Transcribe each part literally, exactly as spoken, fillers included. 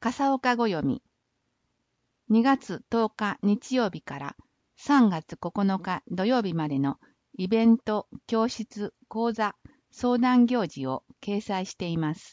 笠岡ご読み。にがつとおか日曜日からさんがつここのか土曜日までのイベント、教室、講座、相談行事を掲載しています。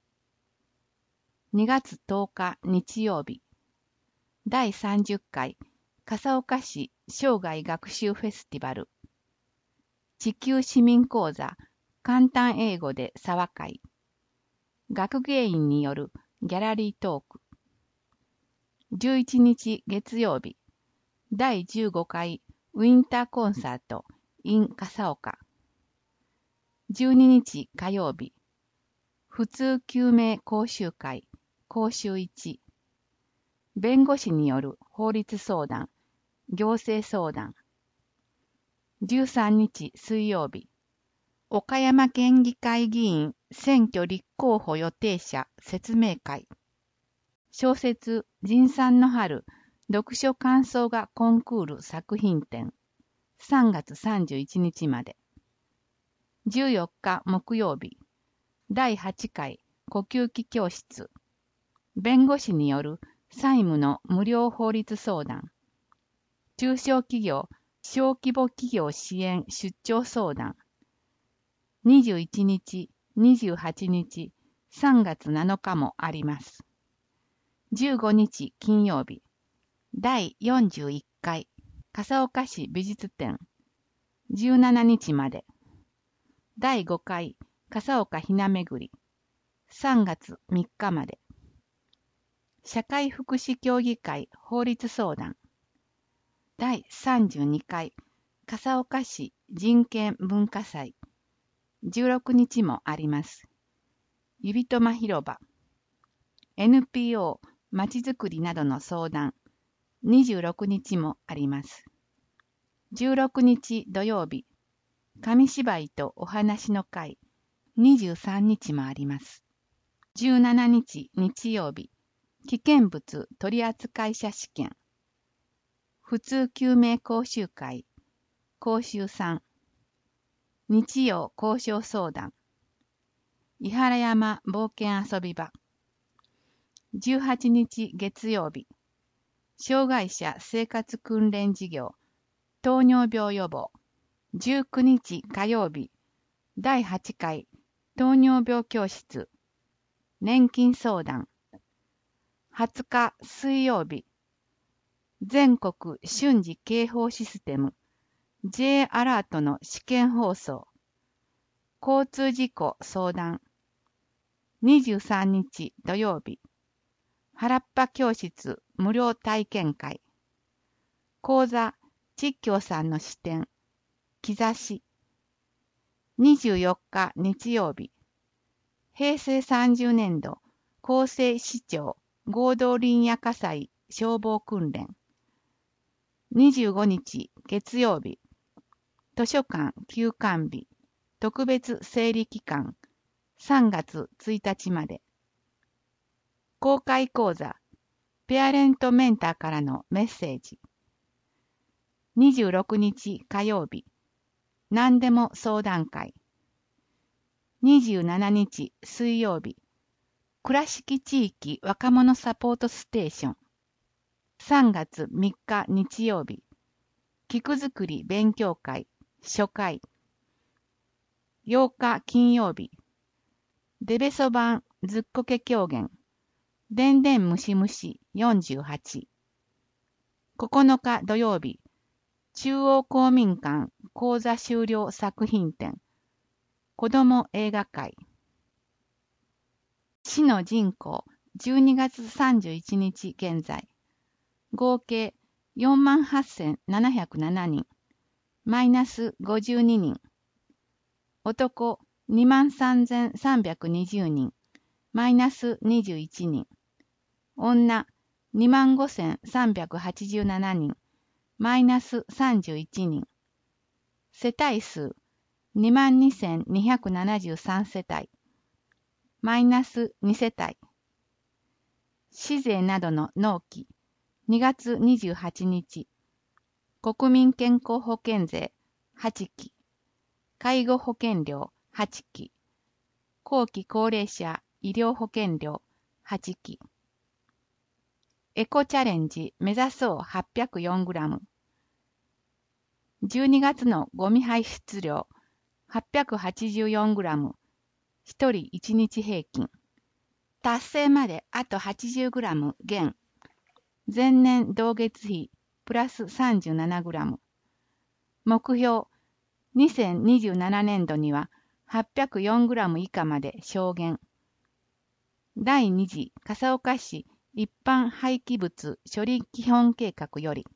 にがつとおか日曜日、だいさんじゅっかい笠岡市生涯学習フェスティバル、地球市民講座簡単英語で沢会、学芸員によるギャラリートーク、じゅういちにち月曜日、だいじゅうごかいウィンターコンサート in 笠岡、じゅうににち火曜日、普通救命講習会講習いち、弁護士による法律相談、行政相談、じゅうさんにち水曜日、岡山県議会議員選挙立候補予定者説明会、小説人産の春読書感想画コンクール作品展さんがつさんじゅういちにちまで、じゅうよっか木曜日、だいはちかい呼吸器教室、弁護士による債務の無料法律相談、中小企業小規模企業支援出張相談、にじゅういちにち、にじゅうはちにち、さんがつなのかもあります。じゅうごにち金曜日、だいよんじゅういっかい笠岡市美術展、じゅうしちにちまで、だいごかい笠岡ひなめぐり、さんがつみっかまで、社会福祉協議会法律相談、だいさんじゅうにかい笠岡市人権文化祭、じゅうろくにちもあります。ゆびとま広場、エヌピーオー まちづくりなどの相談、にじゅうろくにちもあります。じゅうろくにち土曜日、紙芝居とお話の会、にじゅうさんにちもあります。じゅうしちにち日曜日、危険物取扱者試験、普通救命講習会、講習さん、日曜交渉相談、伊原山冒険遊び場、じゅうはちにち月曜日、障害者生活訓練事業、糖尿病予防、じゅうくにち火曜日、だいはちかい糖尿病教室、年金相談、はつか水曜日、全国瞬時警報システム、J アラートの試験放送、交通事故相談、にじゅうさんにち土曜日、原っぱ教室無料体験会、講座ちっきょうさんの視点、兆し、にじゅうよっか日曜日、へいせいさんじゅうねんど厚生市長合同林野火災消防訓練、にじゅうごにち月曜日、図書館休館日特別整理期間さんがつついたちまで、公開講座ペアレントメンターからのメッセージ、にじゅうろくにち火曜日、何でも相談会、にじゅうしちにち水曜日、倉敷地域若者サポートステーション、さんがつみっか日曜日、菊作り勉強会初回、ようか金曜日、デベソ版ずっこけ狂言、でんでんむしむしよんじゅうはち、ここのか土曜日、中央公民館講座終了作品展、子ども映画会、市の人口じゅうにがつさんじゅういちにち現在、合計 よんまんはっせんななひゃくななにん、マイナスごじゅうににん、男 にまんさんぜんさんびゃくにじゅうにん、マイナスにじゅういちにん、女 にまんごせんさんびゃくはちじゅうななにん、マイナスさんじゅういちにん、世帯数 にまんにせんにひゃくななじゅうさん 世帯、マイナスにせたい、市税などの納期にがつにじゅうはちにち、国民健康保険税はちき、介護保険料はちき、後期高齢者医療保険料はちき、 エコチャレンジ目指そう はっぴゃくよんグラム。じゅうにがつのゴミ排出量 はっぴゃくはちじゅうよんグラム。ひとりいちにち平均。達成まであと はちじゅうグラム 減。前年同月比プラス さんじゅうななグラム。目標、にせんにじゅうななねんどには はっぴゃくよんグラム 以下まで小減。だいに次笠岡市一般廃棄物処理基本計画より。